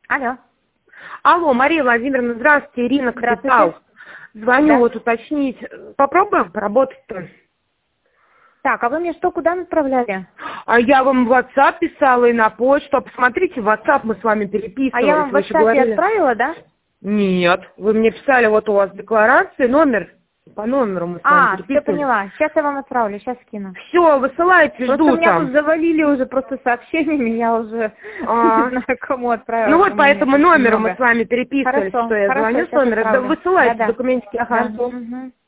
Алло. Алло, Мария Владимировна, здравствуйте, Ирина Капитал. Здравствуйте. Звоню Да. вот уточнить. Попробуем поработать-то? Так, а вы мне что, куда направляли? А я вам в WhatsApp писала и на почту. Посмотрите, в WhatsApp мы с вами переписывались. А я вам в Вы же WhatsApp говорили... отправила, да? Нет, вы мне писали, вот у вас декларации, номер, по номеру мы с вами Все переписывались. поняла. Сейчас я вам отправлю, сейчас скину. Все, высылайте, Просто жду меня там. тут завалили уже просто сообщениями, я уже не знаю, кому отправила. Ну вот у по меня этому очень номеру мы много. с вами переписывались, Хорошо, что я хорошо, звоню с сейчас номера. Да, отправлю. высылайте Да-да. документики. Ага, Да. жду. Мгм.